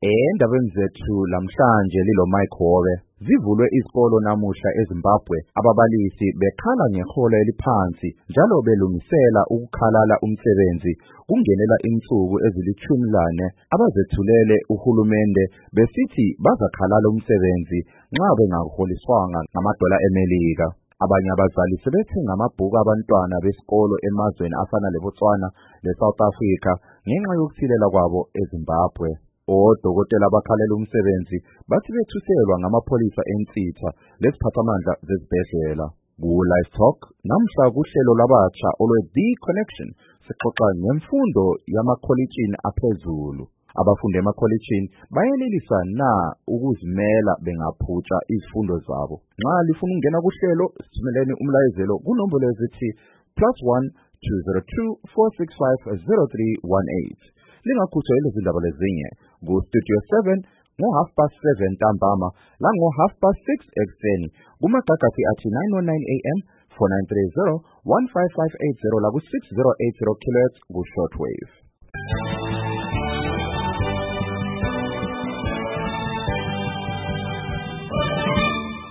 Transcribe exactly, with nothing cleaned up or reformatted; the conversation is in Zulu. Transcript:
Endabeni zethu lamhlanje lilo Mike Howe. Zivulwe izikolo namuhla eZimbabwe, ababalisi bekhala ngeholo eliphansi njalo belungisela ukukhalala umsebenzi kungenela insuku ezilithumi lane abazethulele uhulumende besithi bazakhalala umsebenzi nxa bengaholiswanga ngamadola eMelika. Abanye abazali sebethenga amabhuku abantwana besikolo emazweni afana leBotswana leSouth Africa ngenxa yokusilela kwabo eZimbabwe. Odokotela abakhalela umsebenzi bathi bethuselwa ngamapholisa ensitha lesiphathamandla zezibhedlela. Ku-Live Talk namhla kuhlelo labatsha olwe-The Connection sixoxa ngemfundo yamakholitshini aphezulu. Abafundi emakholitshini bayenelisa na ukuzimela bengaphutsha izifundo zabo? Nxa lifuna ukungena kuhlelo, sithumeleni umlayezelo kunombolo ezithi plus one two zero two four six five zero three one eight. Lingakhuthwa ilezindaba lezinye ku-Studio seven ngo-half past seven ntambama la ngo-half past six ekuseni kumagagasi athi nine oh nine A M, four nine three zero, one five five eight zero la ku-six zero eight zero kilohertz ku-shortwave.